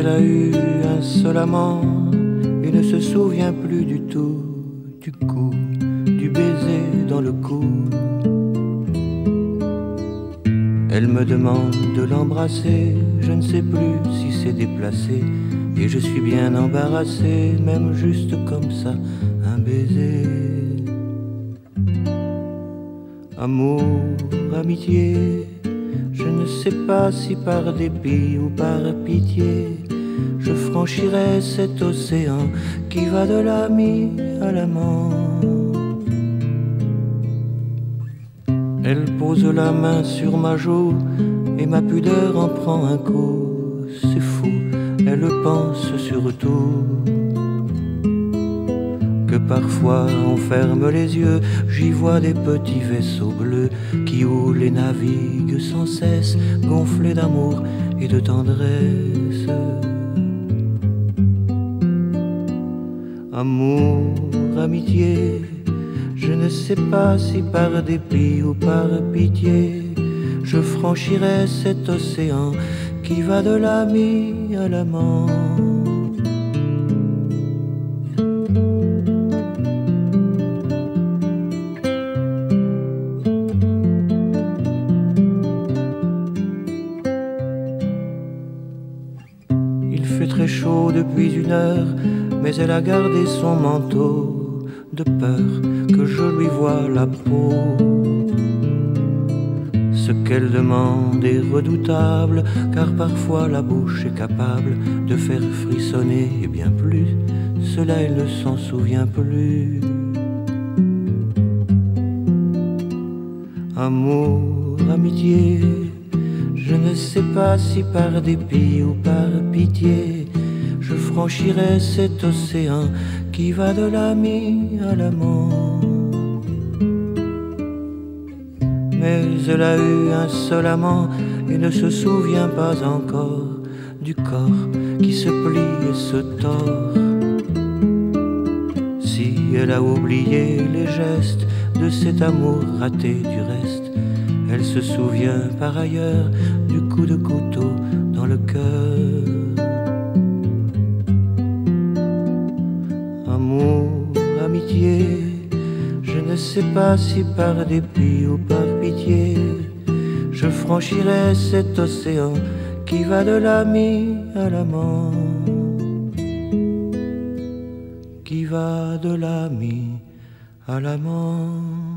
elle a eu un seul amant et ne se souvient plus du tout du coup, du baiser dans le cou. Elle me demande de l'embrasser, je ne sais plus si c'est déplacé, et je suis bien embarrassé, même juste comme ça, un baiser. Amour, amitié, je ne sais pas si par dépit ou par pitié, je franchirai cet océan qui va de l'ami à l'amant. Elle pose la main sur ma joue et ma pudeur en prend un coup. C'est fou, elle pense surtout que parfois on ferme les yeux, j'y vois des petits vaisseaux bleus qui houlent et naviguent sans cesse, gonflés d'amour et de tendresse. Amour, amitié, je ne sais pas si par dépit ou par pitié, je franchirai cet océan qui va de l'ami à l'amant. Il fait très chaud depuis 1 heure, mais elle a gardé son manteau de peur que je lui voie la peau. Ce qu'elle demande est redoutable, car parfois la bouche est capable de faire frissonner et bien plus. Cela elle ne s'en souvient plus. Amour, amitié, je ne sais pas si par dépit ou par pitié, je franchirai cet océan qui va de l'ami à l'amant. Mais elle a eu un seul amant et ne se souvient pas encore du corps qui se plie et se tord. Si elle a oublié les gestes de cet amour raté du reste, elle se souvient par ailleurs du coup de couteau dans le cœur. Amour, amitié, je ne sais pas si par dépit ou par pitié, je franchirai cet océan qui va de l'ami à l'amant, qui va de l'ami à l'amant.